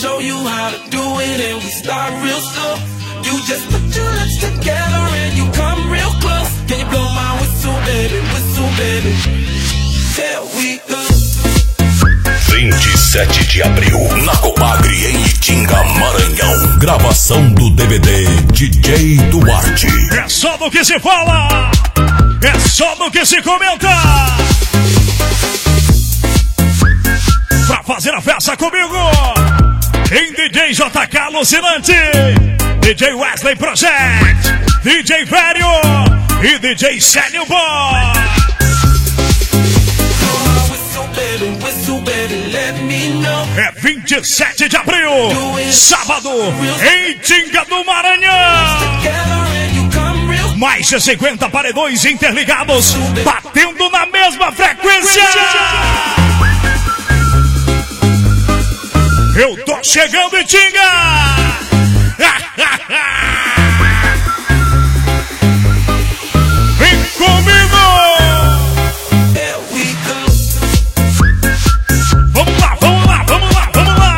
show you how to do it and we start real slow. You just put your lips together and you come real close. Can you blow my whistle, baby, here we go. 27 de abril, na Copagre, em Itinga, Maranhão. Gravação do DVD DJ Duarte. É só do que se fala, é só do que se comenta. Pra fazer a festa comigo, em DJ JK Alucinante, DJ Wesley Project, DJ Velho e DJ Célio Boy. É 27 de abril, sábado, em Itinga do Maranhão. Mais de 50 paredões interligados, batendo na mesma frequência. Eu tô chegando, Itinga! Vem comigo! Vamos lá, vamos lá, vamos lá, vamos lá!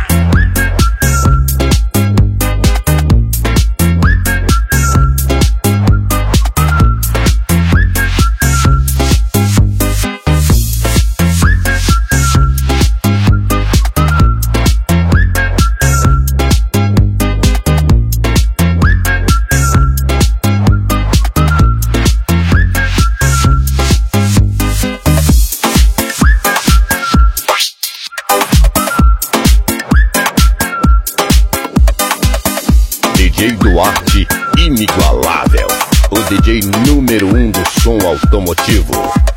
DJ Duarte, inigualável, o DJ número 1 do som automotivo.